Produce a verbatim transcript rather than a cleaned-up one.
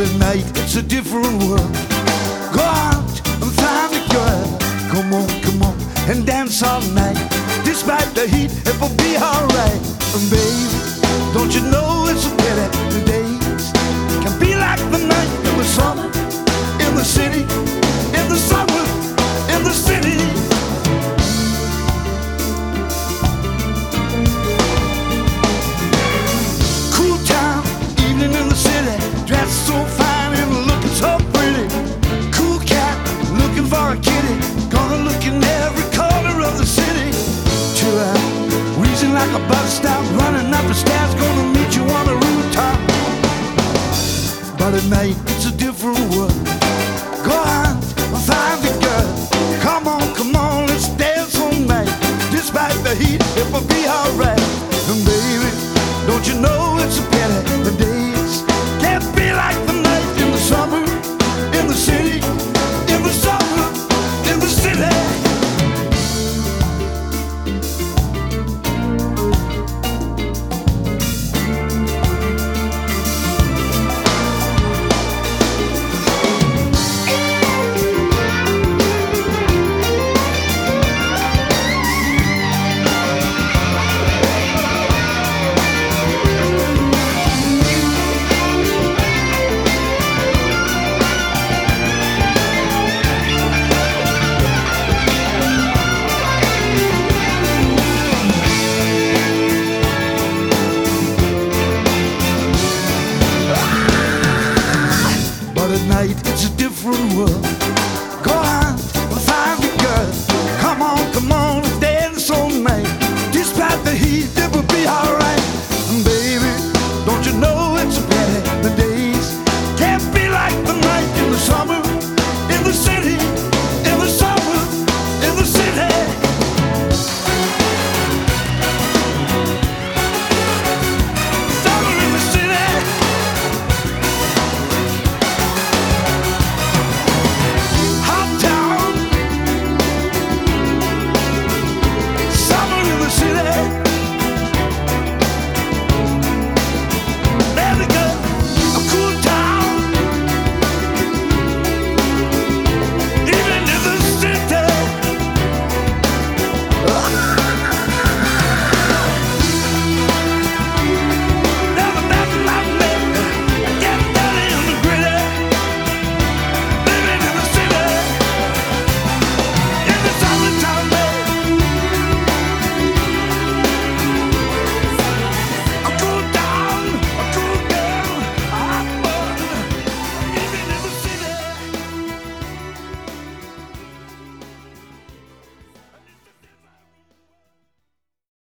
at night it's a different world. Go out and find a girl, come on, come on, and dance all night. Despite the heat, it will be alright. And baby, don't you know it's a pity the days can be like the night in the summer, in the city, in the summer, in the city. Cool town, evening in the city, dressed so fine and looking so pretty. Cool cat, looking for a kitty, gonna look in every corner of the city. Chill out, wheezing like a bus stop, running up the stairs, gonna meet you on the rooftop. But at night